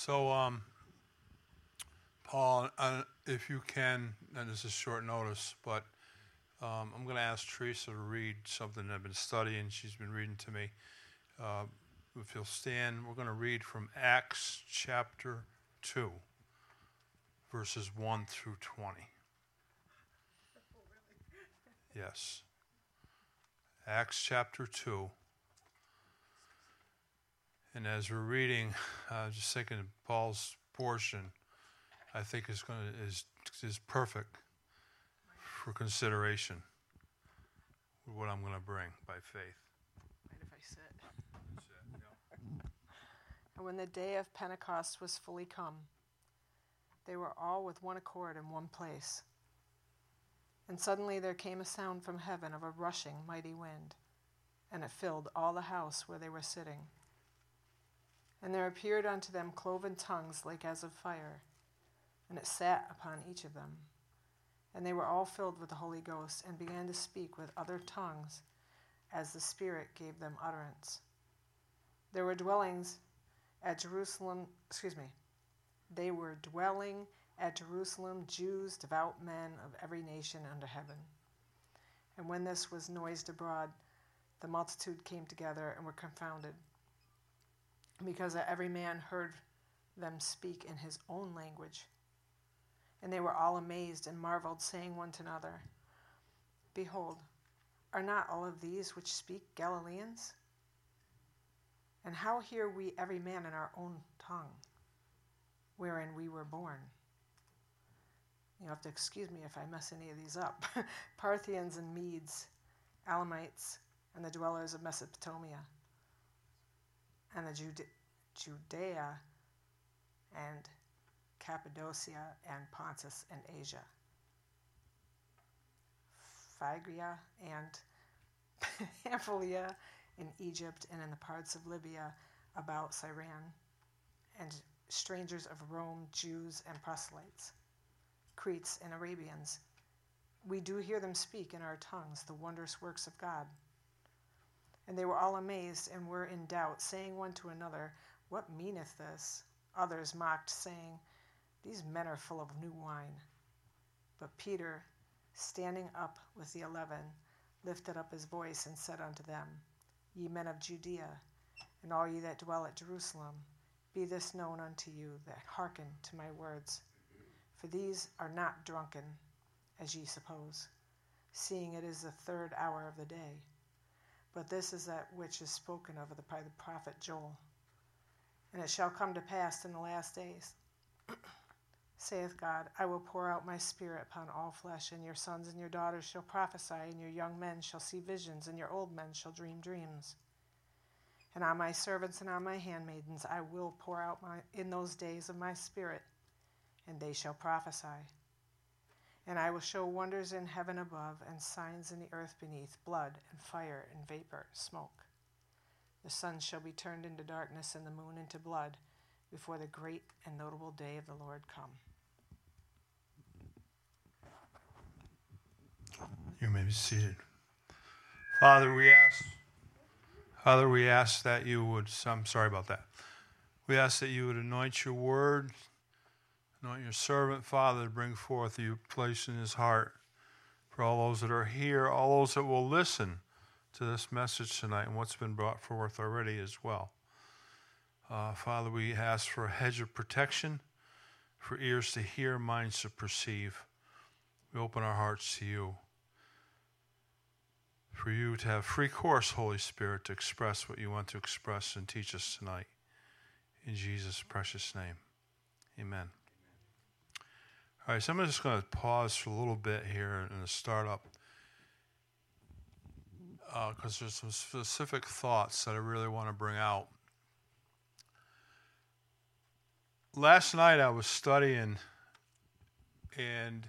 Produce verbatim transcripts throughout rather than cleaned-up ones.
So, um, Paul, uh, if you can, and this is short notice, but um, I'm going to ask Teresa to read something I've been studying. She's been reading to me. Uh, if you'll stand, we're going to read from Acts chapter two, verses one through twenty. Yes. Acts chapter two. And as we're reading, uh, just thinking of Paul's portion, I think is going to is is perfect for consideration with what I'm going to bring by faith. Mind if I sit? And when the day of Pentecost was fully come, they were all with one accord in one place. And suddenly there came a sound from heaven of a rushing mighty wind, and it filled all the house where they were sitting. And there appeared unto them cloven tongues like as of fire, and it sat upon each of them. And they were all filled with the Holy Ghost, and began to speak with other tongues, as the Spirit gave them utterance. There were dwellings at Jerusalem, excuse me, they were dwelling at Jerusalem Jews, devout men of every nation under heaven. And when this was noised abroad, the multitude came together and were confounded, because every man heard them speak in his own language. And they were all amazed and marveled, saying one to another, Behold, are not all of these which speak Galileans? And how hear we every man in our own tongue, wherein we were born? You have to excuse me if I mess any of these up. Parthians and Medes, Elamites, and the dwellers of Mesopotamia, and the Jude- Judea and Cappadocia and Pontus and Asia, Phrygia and Pamphylia in Egypt and in the parts of Libya about Cyrene, and strangers of Rome, Jews and proselytes, Cretes and Arabians. We do hear them speak in our tongues the wondrous works of God. And they were all amazed and were in doubt, saying one to another, What meaneth this? Others mocked, saying, These men are full of new wine. But Peter, standing up with the eleven, lifted up his voice and said unto them, Ye men of Judea, and all ye that dwell at Jerusalem, be this known unto you, that hearken to my words. For these are not drunken, as ye suppose, seeing it is the third hour of the day. But this is that which is spoken of by the prophet Joel. And it shall come to pass in the last days, saith God, I will pour out my spirit upon all flesh, and your sons and your daughters shall prophesy, and your young men shall see visions, and your old men shall dream dreams. And on my servants and on my handmaidens I will pour out my in those days of my spirit, and they shall prophesy. And I will show wonders in heaven above, and signs in the earth beneath, blood and fire and vapor, smoke. The sun shall be turned into darkness, and the moon into blood, before the great and notable day of the Lord come. You may be seated. Father, we ask, Father, we ask that you would, I'm sorry about that. We ask that you would anoint your word, anoint your servant, Father, to bring forth you place in his heart for all those that are here, all those that will listen to this message tonight and what's been brought forth already as well. Uh, Father, we ask for a hedge of protection, for ears to hear, minds to perceive. We open our hearts to you, for you to have free course, Holy Spirit, to express what you want to express and teach us tonight. In Jesus' precious name, amen. All right, so I'm just going to pause for a little bit here in the startup because uh, there's some specific thoughts that I really want to bring out. Last night I was studying and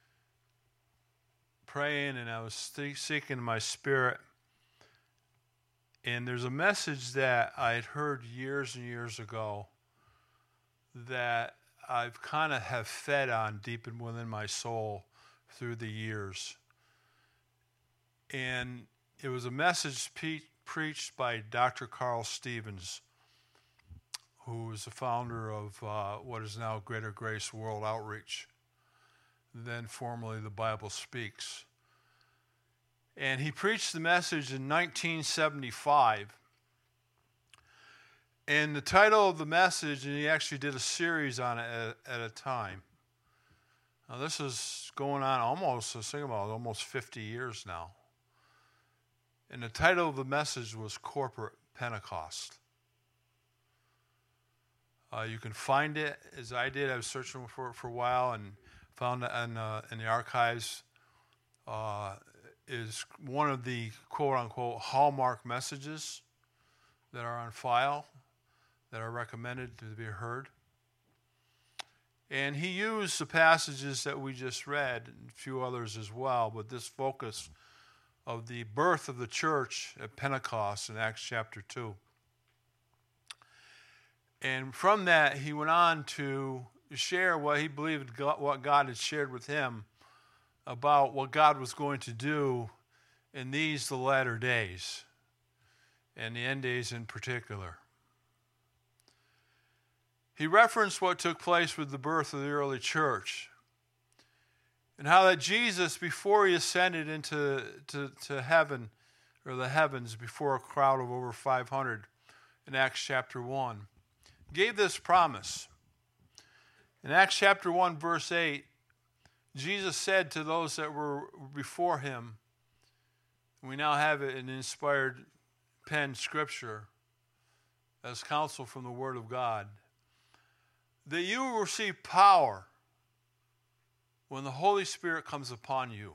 praying, and I was seeking my spirit. And there's a message that I had heard years and years ago that I've kind of have fed on deep and within my soul through the years. And it was a message pe- preached by Doctor Carl Stevens, who is the founder of uh, what is now Greater Grace World Outreach, then formerly The Bible Speaks. And he preached the message in nineteen seventy-five. And the title of the message, and he actually did a series on it at, at a time. Now this is going on almost, I was thinking about it, almost fifty years now. And the title of the message was Corporate Pentecost. Uh, you can find it, as I did. I was searching for it for a while and found it in, uh, in the archives. Uh, is one of the quote-unquote hallmark messages that are on file, that are recommended to be heard. And he used the passages that we just read, and a few others as well, but this focus of the birth of the church at Pentecost in Acts chapter two. And from that, he went on to share what he believed, God, what God had shared with him about what God was going to do in these, the latter days, and the end days in particular. He referenced what took place with the birth of the early church, and how that Jesus, before he ascended into to, to heaven, or the heavens, before a crowd of over five hundred in Acts chapter one, gave this promise. In Acts chapter one, verse eight, Jesus said to those that were before him, we now have it in inspired pen scripture as counsel from the Word of God, that you will receive power when the Holy Spirit comes upon you.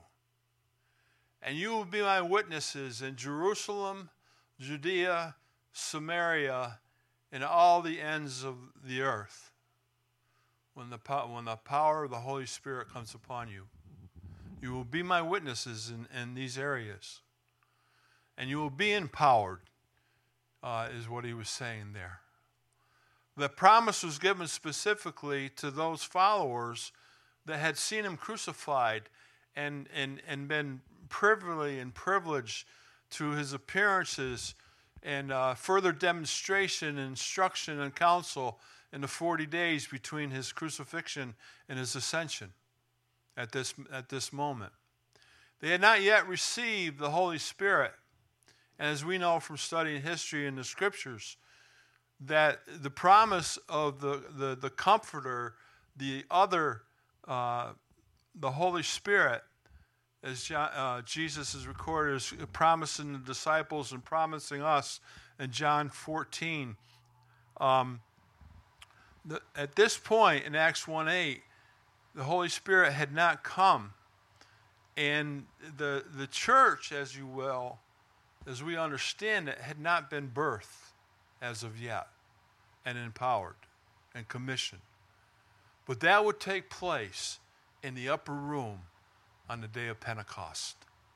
And you will be my witnesses in Jerusalem, Judea, Samaria, and all the ends of the earth. When the, when the power of the Holy Spirit comes upon you, you will be my witnesses in, in these areas. And you will be empowered, uh, is what he was saying there. The promise was given specifically to those followers that had seen him crucified and, and, and been privily and privileged to his appearances and uh, further demonstration, instruction, and counsel in the forty days between his crucifixion and his ascension at this, at this moment. They had not yet received the Holy Spirit. And as we know from studying history in the scriptures, that the promise of the, the, the Comforter, the other, uh, the Holy Spirit, as John, uh, Jesus is recorded as promising the disciples and promising us in John fourteen. Um, the, at this point in Acts one eight, the Holy Spirit had not come. And the, the church, as you will, as we understand it, had not been birthed as of yet and empowered and commissioned. But that would take place in the upper room on the day of Pentecost.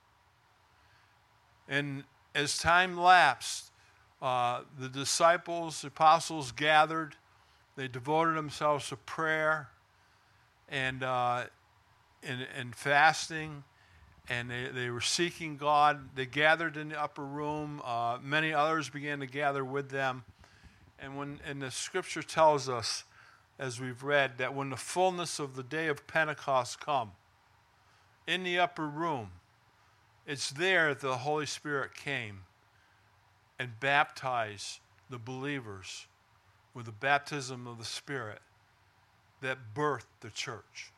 And as time lapsed, uh, the disciples, the apostles gathered. They devoted themselves to prayer and, uh, and, and fasting. And they, they were seeking God. They gathered in the upper room. Uh, many others began to gather with them. And when and the scripture tells us, as we've read, that when the fullness of the day of Pentecost come, in the upper room, it's there that the Holy Spirit came and baptized the believers with the baptism of the Spirit that birthed the church.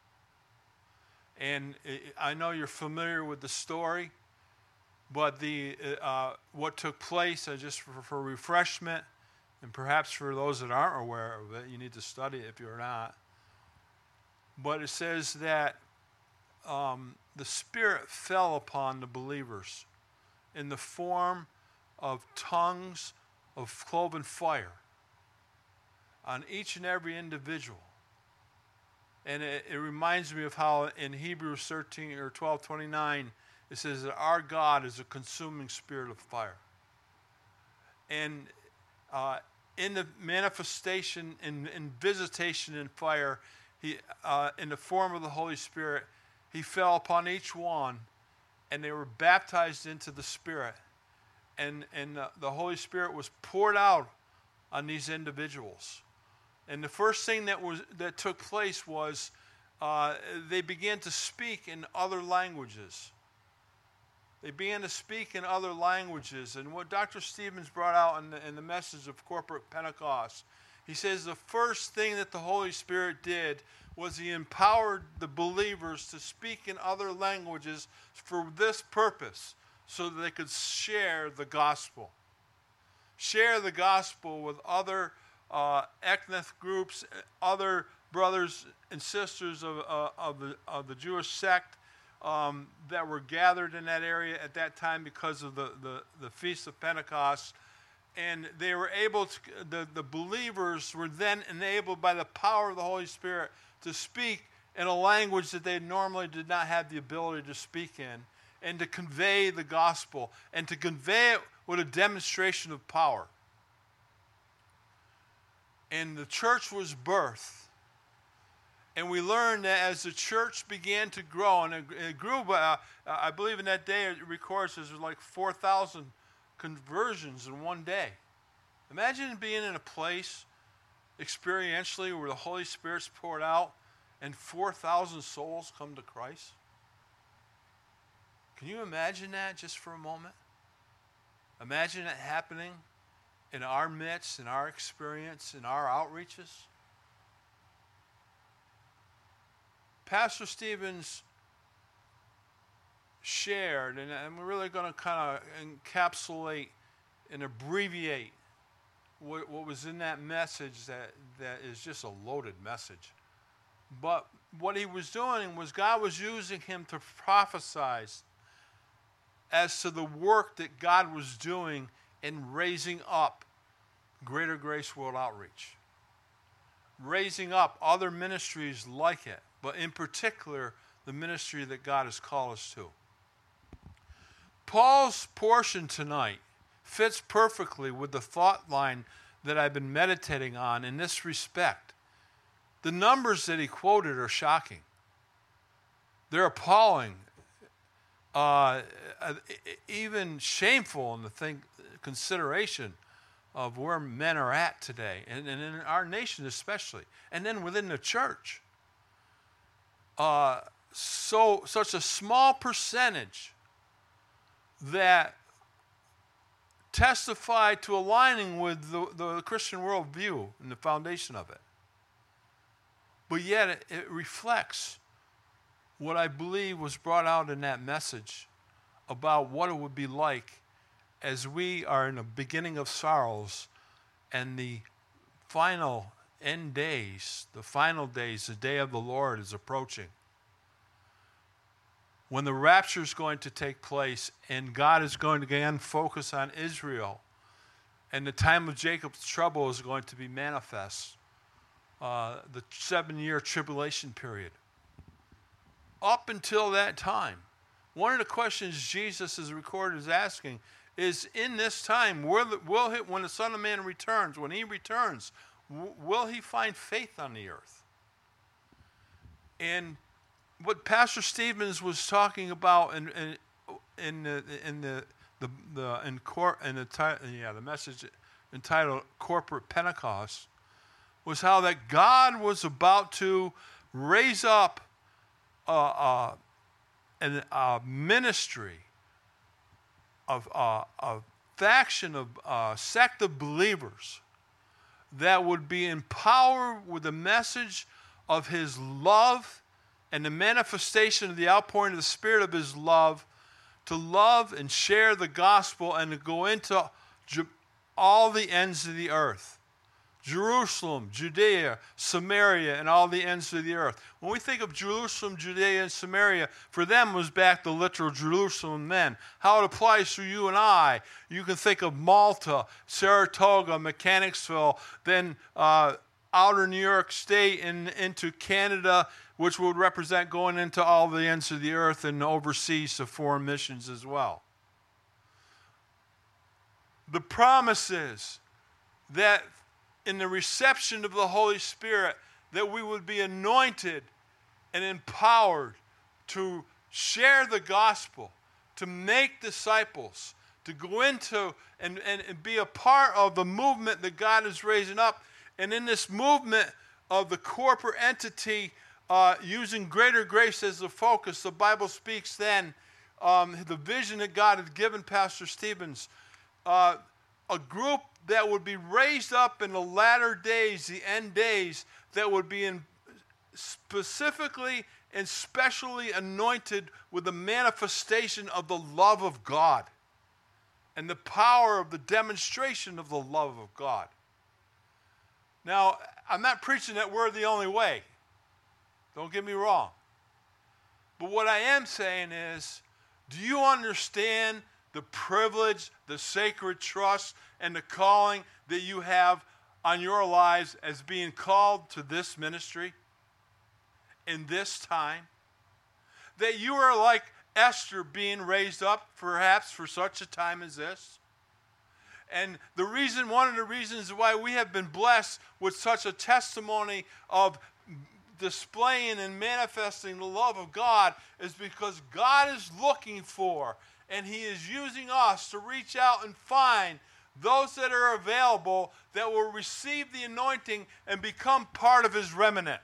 And I know you're familiar with the story, but the uh, what took place, uh, just for, for refreshment, and perhaps for those that aren't aware of it, you need to study it if you're not. But it says that um, the Spirit fell upon the believers in the form of tongues of cloven fire on each and every individual. And it, it reminds me of how in Hebrews thirteen or twelve twenty-nine, it says that our God is a consuming spirit of fire. And uh, in the manifestation and in, in visitation in fire, he uh, in the form of the Holy Spirit, he fell upon each one, and they were baptized into the Spirit. And, and uh, the Holy Spirit was poured out on these individuals. And the first thing that was that took place was uh, they began to speak in other languages. They began to speak in other languages. And what Doctor Stevens brought out in the, in the message of Corporate Pentecost, he says the first thing that the Holy Spirit did was he empowered the believers to speak in other languages for this purpose, so that they could share the gospel. Share the gospel with other uh, ethnic groups, other brothers and sisters of, uh, of, the, of the Jewish sect um, that were gathered in that area at that time because of the, the, the Feast of Pentecost. And they were able to, the, the believers were then enabled by the power of the Holy Spirit to speak in a language that they normally did not have the ability to speak in, and to convey the gospel, and to convey it with a demonstration of power. And the church was birthed. And we learned that as the church began to grow, and it, it grew by, uh, I believe in that day it records there's like four thousand conversions in one day. Imagine being in a place experientially where the Holy Spirit's poured out and four thousand souls come to Christ. Can you imagine that just for a moment? Imagine it happening in our midst, in our experience, in our outreaches. Pastor Stevens shared, and I'm really going to kind of encapsulate and abbreviate what, what was in that message that, that is just a loaded message. But what he was doing was God was using him to prophesy as to the work that God was doing in raising up Greater Grace World Outreach. Raising up other ministries like it, but in particular, the ministry that God has called us to. Paul's portion tonight fits perfectly with the thought line that I've been meditating on in this respect. The numbers that he quoted are shocking. They're appalling, uh, even shameful in the think, consideration of where men are at today, and, and in our nation especially, and then within the church. Uh, so such a small percentage that testify to aligning with the, the Christian worldview and the foundation of it. But yet it, it reflects what I believe was brought out in that message about what it would be like as we are in the beginning of sorrows and the final end days, the final days, the day of the Lord is approaching. When the rapture is going to take place and God is going to again focus on Israel, and the time of Jacob's trouble is going to be manifest, uh, the seven-year tribulation period. Up until that time, one of the questions Jesus is recorded as asking is, in this time, will, will he, when the Son of Man returns, when he returns, w- will he find faith on the earth? And what Pastor Stevens was talking about in in, in the in the the, the in, cor, in the yeah the message entitled Corporate Pentecost was how that God was about to raise up a, a, an, a ministry of uh, a faction of a sect of believers that would be empowered with the message of his love and the manifestation of the outpouring of the Spirit of his love, to love and share the gospel and to go into all the ends of the earth. Jerusalem, Judea, Samaria, and all the ends of the earth. When we think of Jerusalem, Judea, and Samaria, for them was back the literal Jerusalem then. How it applies to you and I, you can think of Malta, Saratoga, Mechanicsville, then uh, outer New York State and into Canada, which would represent going into all the ends of the earth and overseas to foreign missions as well. The promise is that in the reception of the Holy Spirit, that we would be anointed and empowered to share the gospel, to make disciples, to go into and, and, and be a part of the movement that God is raising up. And in this movement of the corporate entity, uh, using greater grace as the focus, the Bible speaks then, um, the vision that God had given Pastor Stevens, uh, a group that would be raised up in the latter days, the end days, that would be in specifically and specially anointed with the manifestation of the love of God and the power of the demonstration of the love of God. Now, I'm not preaching that we're the only way. Don't get me wrong. But what I am saying is, do you understand the privilege, the sacred trust, and the calling that you have on your lives as being called to this ministry in this time? That you are like Esther being raised up perhaps for such a time as this? And the reason, one of the reasons why we have been blessed with such a testimony of displaying and manifesting the love of God is because God is looking for, and He is using us to reach out and find those that are available that will receive the anointing and become part of His remnant,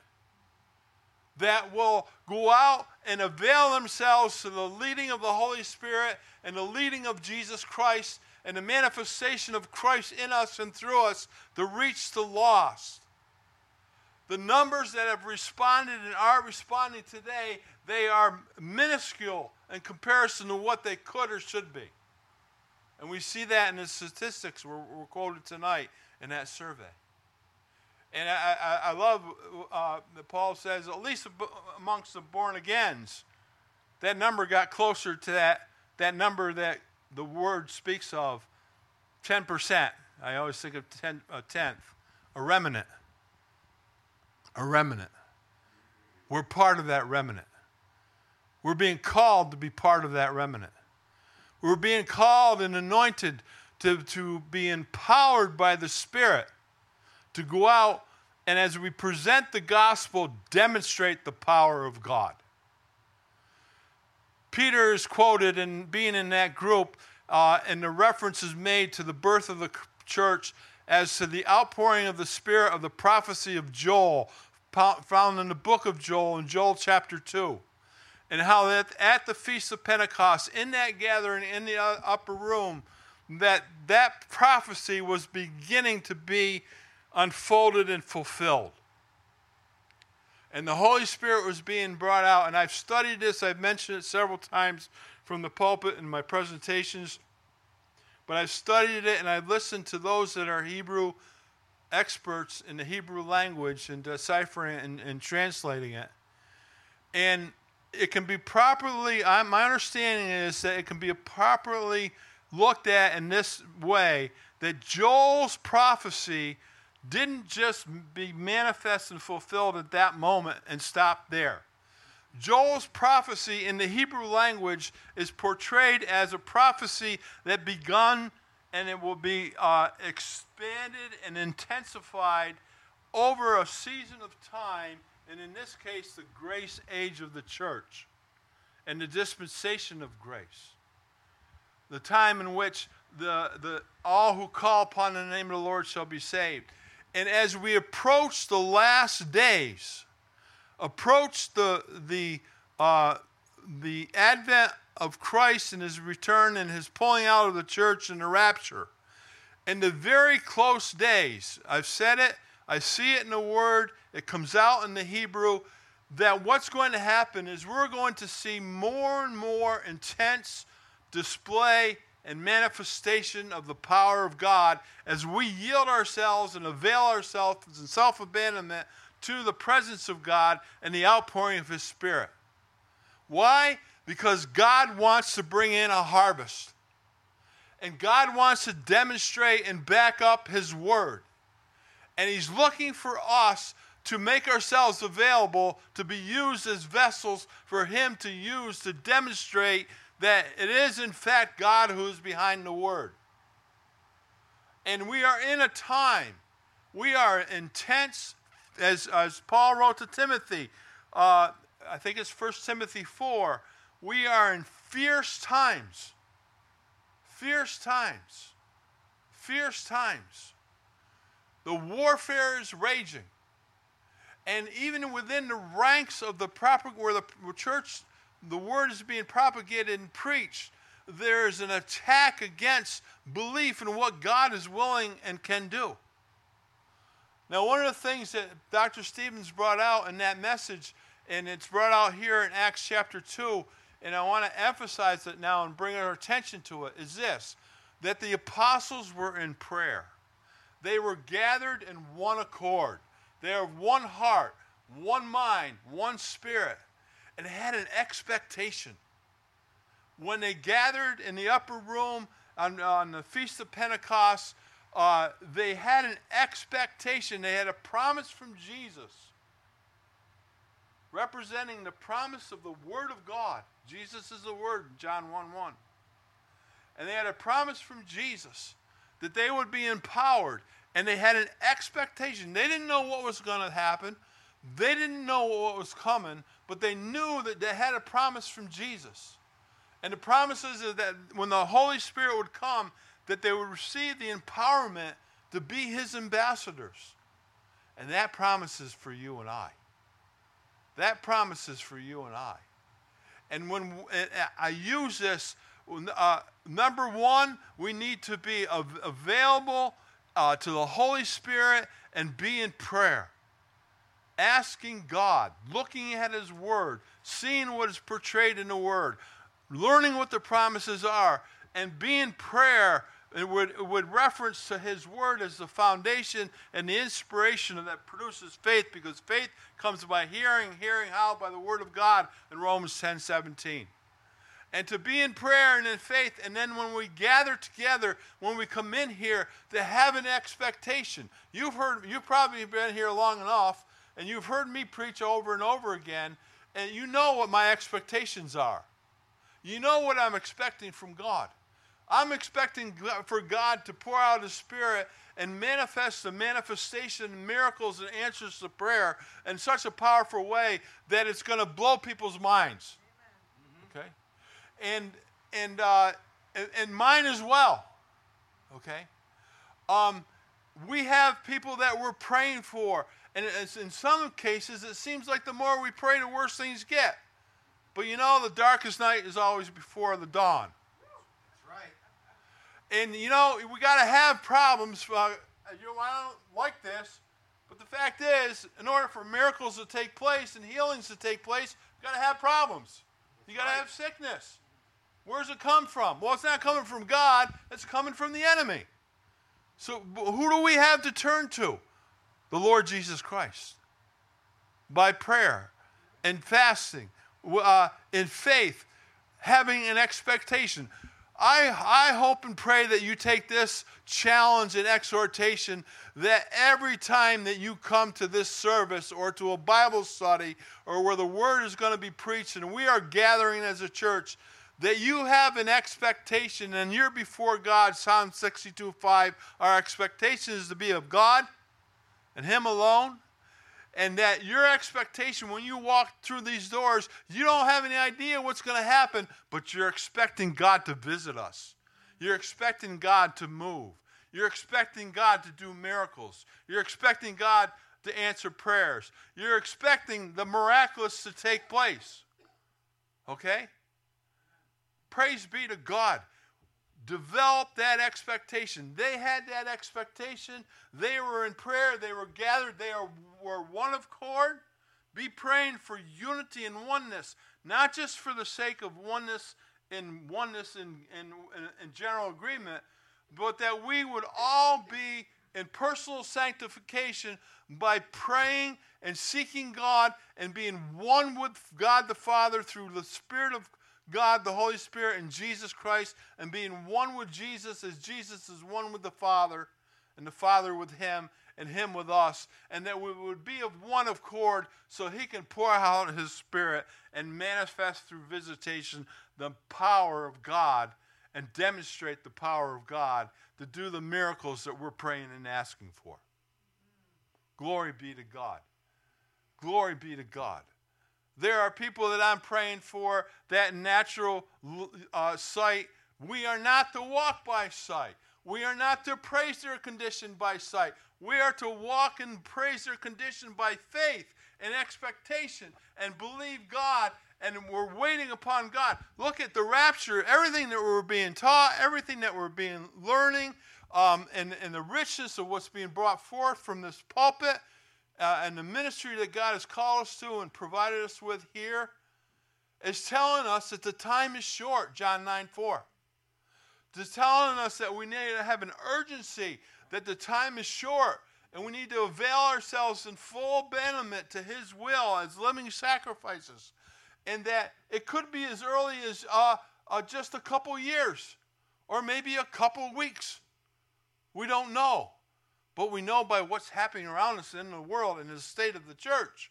that will go out and avail themselves to the leading of the Holy Spirit and the leading of Jesus Christ and the manifestation of Christ in us and through us to reach the lost. The numbers that have responded and are responding today, they are minuscule in comparison to what they could or should be. And we see that in the statistics were, were quoted tonight in that survey. And I, I, I love uh, that Paul says, at least amongst the born-agains, that number got closer to that, that number that the word speaks of, ten percent. I always think of ten, a tenth, a remnant. A remnant. We're part of that remnant. We're being called to be part of that remnant. We're being called and anointed to, to be empowered by the Spirit to go out and, as we present the gospel, demonstrate the power of God. Peter is quoted in being in that group, uh, and the reference is made to the birth of the church as to the outpouring of the Spirit of the prophecy of Joel, found in the book of Joel, in Joel chapter two. And how that at the Feast of Pentecost, in that gathering in the upper room, that that prophecy was beginning to be unfolded and fulfilled. And the Holy Spirit was being brought out. And I've studied this. I've mentioned it several times from the pulpit in my presentations. But I've studied it and I've listened to those that are Hebrew experts in the Hebrew language and deciphering and, and translating it. And it can be properly, I, my understanding is that it can be properly looked at in this way, that Joel's prophecy didn't just be manifest and fulfilled at that moment and stop there. Joel's prophecy in the Hebrew language is portrayed as a prophecy that begun and it will be uh, expanded and intensified over a season of time, and in this case, the grace age of the church and the dispensation of grace. The time in which the, the all who call upon the name of the Lord shall be saved. And as we approach the last days, approach the, the, uh, the advent of Christ and His return and His pulling out of the church and the rapture, in the very close days, I've said it, I see it in the Word, it comes out in the Hebrew, that what's going to happen is we're going to see more and more intense display and manifestation of the power of God as we yield ourselves and avail ourselves in self-abandonment to the presence of God and the outpouring of His Spirit. Why? Because God wants to bring in a harvest. And God wants to demonstrate and back up His Word. And He's looking for us to make ourselves available to be used as vessels for Him to use to demonstrate that it is in fact God who is behind the Word. And we are in a time, we are intense, as, as Paul wrote to Timothy, uh, I think it's First Timothy four, we are in fierce times. fierce times. Fierce times. The warfare is raging. And even within the ranks of the propag- where the church, the word is being propagated and preached, there is an attack against belief in what God is willing and can do. Now, one of the things that Doctor Stevens brought out in that message, and it's brought out here in Acts chapter two, and I want to emphasize it now and bring our attention to it, is this, that the apostles were in prayer. They were gathered in one accord. They are one heart, one mind, one spirit, and had an expectation. When they gathered in the upper room on, on the Feast of Pentecost, uh, they had an expectation. They had a promise from Jesus, representing the promise of the Word of God. Jesus is the Word, John one one. And they had a promise from Jesus that they would be empowered. And they had an expectation. They didn't know what was going to happen. They didn't know what was coming. But they knew that they had a promise from Jesus. And the promise is that when the Holy Spirit would come, that they would receive the empowerment to be His ambassadors. And that promise is for you and I. That promise is for you and I. And when I use this, uh, number one, we need to be av- available uh, to the Holy Spirit and be in prayer. Asking God, looking at His Word, seeing what is portrayed in the Word, learning what the promises are, and be in prayer. It would, it would reference to His Word as the foundation and the inspiration that produces faith, because faith comes by hearing, hearing how? By the Word of God in Romans ten seventeen. And to be in prayer and in faith, and then when we gather together, when we come in here, to have an expectation. You've heard, you've probably been here long enough, and you've heard me preach over and over again, and you know what my expectations are. You know what I'm expecting from God. I'm expecting for God to pour out His Spirit and manifest the manifestation, miracles, and answers to prayer in such a powerful way that it's going to blow people's minds. Amen. Okay? And and, uh, and and mine as well. Okay? Um, we have people that we're praying for, and it's, in some cases it seems like the more we pray, the worse things get. But you know, the darkest night is always before the dawn. And, you know, we got to have problems. Uh, you know, I don't like this. But the fact is, in order for miracles to take place and healings to take place, you got to have problems. You got to have sickness. Where's it come from? Well, it's not coming from God. It's coming from the enemy. So who do we have to turn to? The Lord Jesus Christ. By prayer and fasting, uh, in faith, having an expectation. I, I hope and pray that you take this challenge and exhortation, that every time that you come to this service or to a Bible study or where the Word is going to be preached and we are gathering as a church, that you have an expectation and you're before God. Psalm sixty-two five, our expectation is to be of God and Him alone. And that your expectation when you walk through these doors, you don't have any idea what's going to happen, but you're expecting God to visit us. You're expecting God to move. You're expecting God to do miracles. You're expecting God to answer prayers. You're expecting the miraculous to take place. Okay? Praise be to God. Develop that expectation. They had that expectation. They were in prayer. They were gathered. They are, were one accord. Be praying for unity and oneness, not just for the sake of oneness and oneness in, in, in general agreement, but that we would all be in personal sanctification by praying and seeking God and being one with God the Father through the Spirit of God, the Holy Spirit, and Jesus Christ, and being one with Jesus as Jesus is one with the Father, and the Father with Him, and Him with us, and that we would be of one accord so He can pour out His Spirit and manifest through visitation the power of God and demonstrate the power of God to do the miracles that we're praying and asking for. Glory be to God. Glory be to God. There are people that I'm praying for that natural uh, sight We are not to walk by sight. We are not to praise their condition by sight. We are to walk and praise their condition by faith and expectation and believe God, and we're waiting upon God. Look at the rapture, everything that we're being taught, everything that we're being learning, um, and, and the richness of what's being brought forth from this pulpit uh, and the ministry that God has called us to and provided us with here is telling us that the time is short, John nine four. It's telling us that we need to have an urgency, that the time is short, and we need to avail ourselves in full abandonment to His will as living sacrifices. And that it could be as early as uh, uh, just a couple years, or maybe a couple weeks. We don't know. But we know by what's happening around us in the world and the state of the church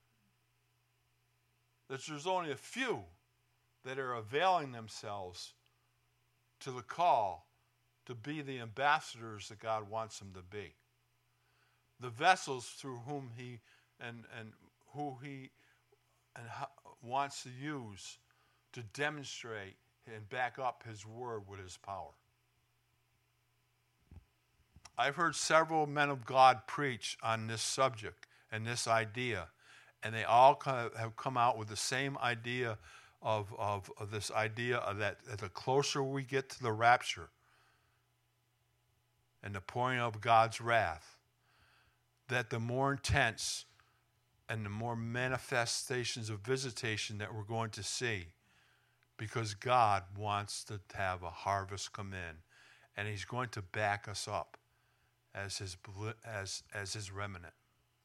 that there's only a few that are availing themselves to the call to be the ambassadors that God wants them to be. The vessels through whom He and, and who He and how, wants to use to demonstrate and back up His word with His power. I've heard several men of God preach on this subject and this idea, and they all kind of have come out with the same idea of, of, of this idea of that, that the closer we get to the rapture and the pouring of God's wrath, that the more intense and the more manifestations of visitation that we're going to see, because God wants to have a harvest come in, and He's going to back us up as His as as His remnant.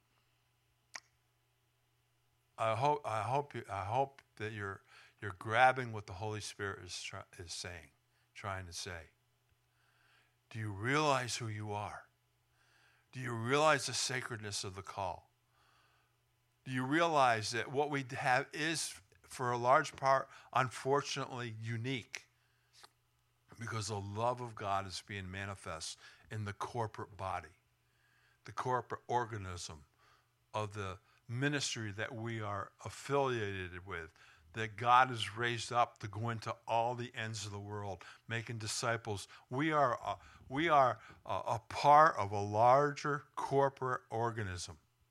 I hope I hope you, I hope that you're you're grabbing what the Holy Spirit is try, is saying, trying to say. Do you realize who you are? Do you realize the sacredness of the call? Do you realize that what we have is, for a large part, unfortunately unique, because the love of God is being manifest in the corporate body, the corporate organism of the ministry that we are affiliated with, that God has raised up to go into all the ends of the world, making disciples. We are a, we are a, a part of a larger corporate organism,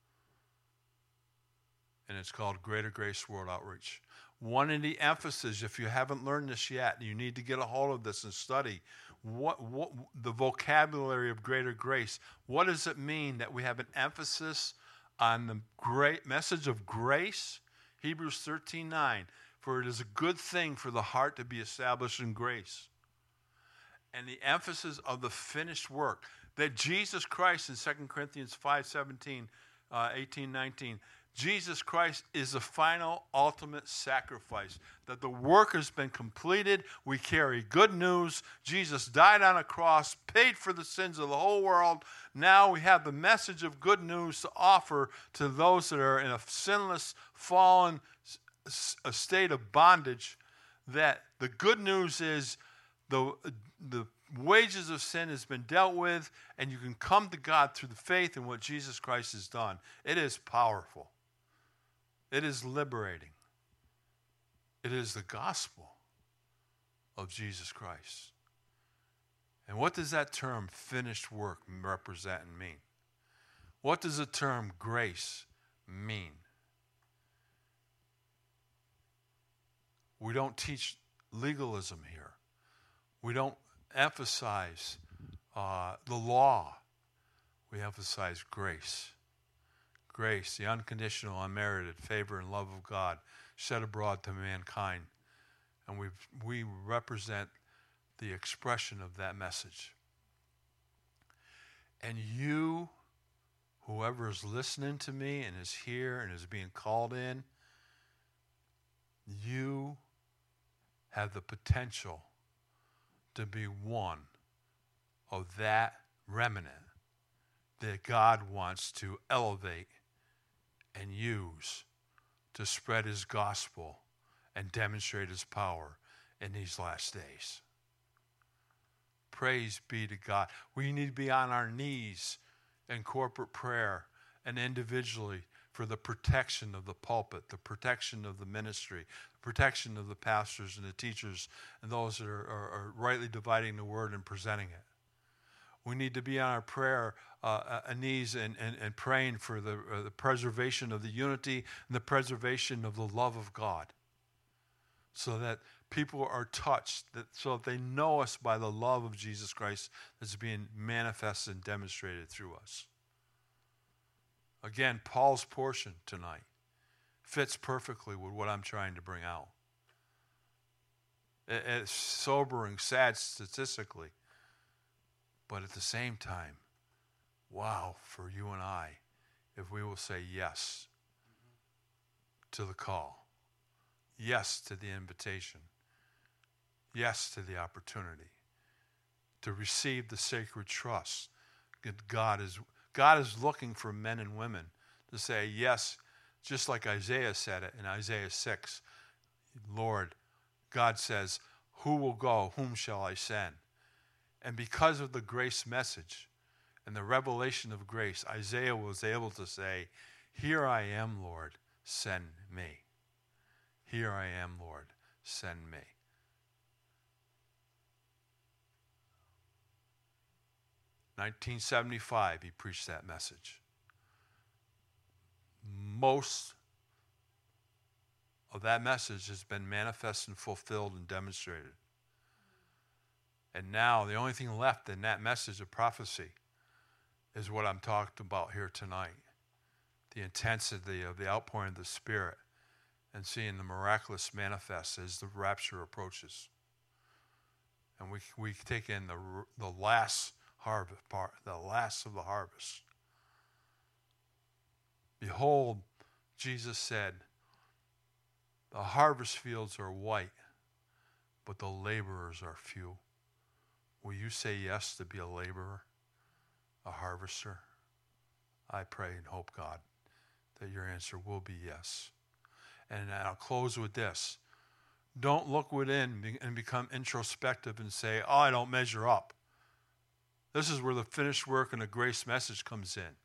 and it's called Greater Grace World Outreach. One of the emphasis, if you haven't learned this yet, you need to get a hold of this and study what, what the vocabulary of greater grace. What does it mean that we have an emphasis on the great message of grace? Hebrews thirteen nine, for it is a good thing for the heart to be established in grace. And the emphasis of the finished work, that Jesus Christ in Second Corinthians five seventeen, uh, eighteen, nineteen, Jesus Christ is the final ultimate sacrifice, that the work has been completed. We carry good news. Jesus died on a cross, paid for the sins of the whole world. Now we have the message of good news to offer to those that are in a sinless, fallen a state of bondage, that the good news is the, the wages of sin has been dealt with, and you can come to God through the faith in what Jesus Christ has done. It is powerful. It is liberating. It is the gospel of Jesus Christ. And what does that term finished work represent and mean? What does the term grace mean? We don't teach legalism here. We don't emphasize uh, the law. We emphasize grace. Grace, the unconditional, unmerited favor and love of God shed abroad to mankind. And we we represent the expression of that message. And you, whoever is listening to me and is here and is being called in, you have the potential to be one of that remnant that God wants to elevate and use to spread His gospel and demonstrate His power in these last days. Praise be to God. We need to be on our knees in corporate prayer and individually for the protection of the pulpit, the protection of the ministry, the protection of the pastors and the teachers and those that are, are, are rightly dividing the word and presenting it. We need to be on our prayer uh, uh, knees and, and, and praying for the, uh, the preservation of the unity and the preservation of the love of God, so that people are touched, that so that they know us by the love of Jesus Christ that's being manifested and demonstrated through us. Again, Paul's portion tonight fits perfectly with what I'm trying to bring out. It, it's sobering, sad statistically, but at the same time, wow, for you and I, if we will say yes to the call, yes to the invitation, yes to the opportunity to receive the sacred trust that God is, God is looking for men and women to say yes, just like Isaiah said it in Isaiah six. Lord, God says, who will go? Whom shall I send? And because of the grace message and the revelation of grace, Isaiah was able to say, here I am, Lord, send me. Here I am, Lord, send me. nineteen seventy-five, he preached that message. Most of that message has been manifest and fulfilled and demonstrated. And now the only thing left in that message of prophecy is what I'm talking about here tonight. The intensity of the outpouring of the Spirit and seeing the miraculous manifest as the rapture approaches. And we we take in the the last harvest part, the last of the harvest. Behold, Jesus said, the harvest fields are white, but the laborers are few. Will you say yes to be a laborer, a harvester? I pray and hope, God, that your answer will be yes. And I'll close with this. Don't look within and become introspective and say, oh, I don't measure up. This is where the finished work and the grace message comes in.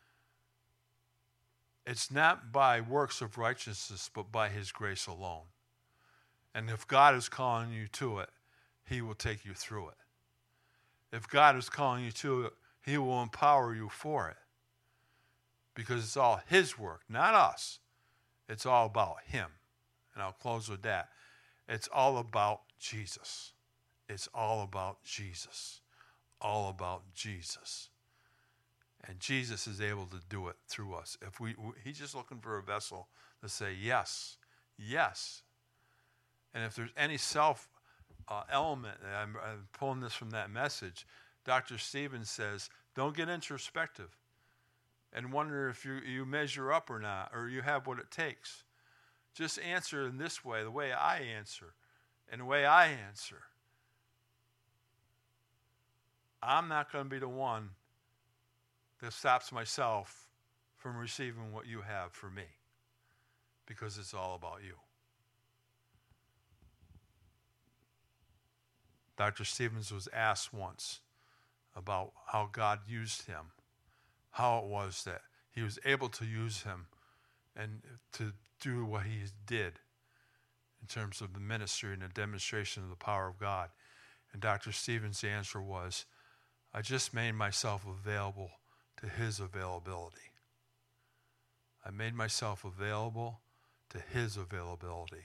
It's not by works of righteousness, but by his grace alone. And if God is calling you to it, he will take you through it. If God is calling you to it, he will empower you for it. Because it's all his work, not us. It's all about him. And I'll close with that. It's all about Jesus. It's all about Jesus. All about Jesus. And Jesus is able to do it through us. If we, he's just looking for a vessel to say yes, yes. And if there's any self uh, element, I'm, I'm pulling this from that message, Doctor Stevens says, don't get introspective and wonder if you, you measure up or not, or you have what it takes. Just answer in this way, the way I answer, and the way I answer. I'm not going to be the one that stops myself from receiving what you have for me, because it's all about you. Doctor Stevens was asked once about how God used him, how it was that he was able to use him and to do what he did in terms of the ministry and the demonstration of the power of God. And Doctor Stevens' answer was, I just made myself available to his availability. I made myself available to his availability.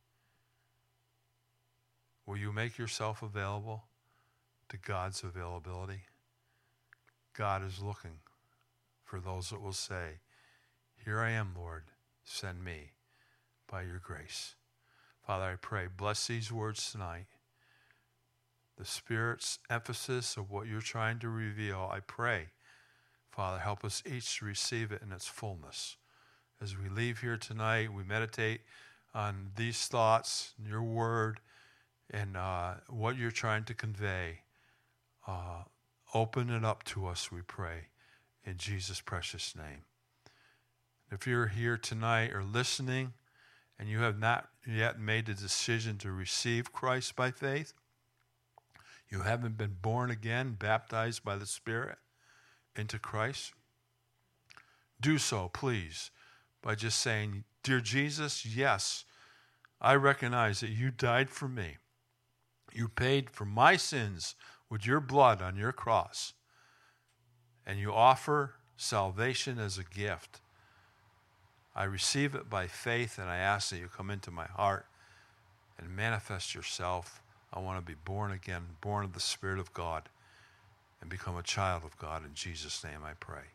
Will you make yourself available to God's availability? God is looking for those that will say, here I am, Lord, send me by your grace. Father, I pray, bless these words tonight. The Spirit's emphasis of what you're trying to reveal, I pray, Father, help us each to receive it in its fullness. As we leave here tonight, we meditate on these thoughts, your word, and uh, what you're trying to convey. Uh, open it up to us, we pray, in Jesus' precious name. If you're here tonight or listening and you have not yet made the decision to receive Christ by faith, you haven't been born again, baptized by the Spirit into Christ, do so, please, by just saying, "Dear Jesus, yes, I recognize that you died for me. You paid for my sins with your blood on your cross. And you offer salvation as a gift. I receive it by faith, and I ask that you come into my heart and manifest yourself. I want to be born again, born of the Spirit of God, and become a child of God. In Jesus' name I pray."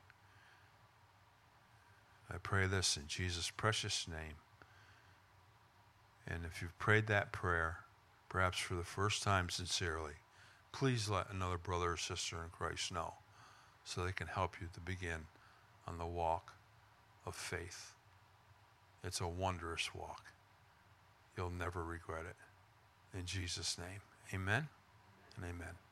I pray this in Jesus' precious name. And if you've prayed that prayer, perhaps for the first time sincerely, please let another brother or sister in Christ know so they can help you to begin on the walk of faith. It's a wondrous walk. You'll never regret it. In Jesus' name, amen and amen.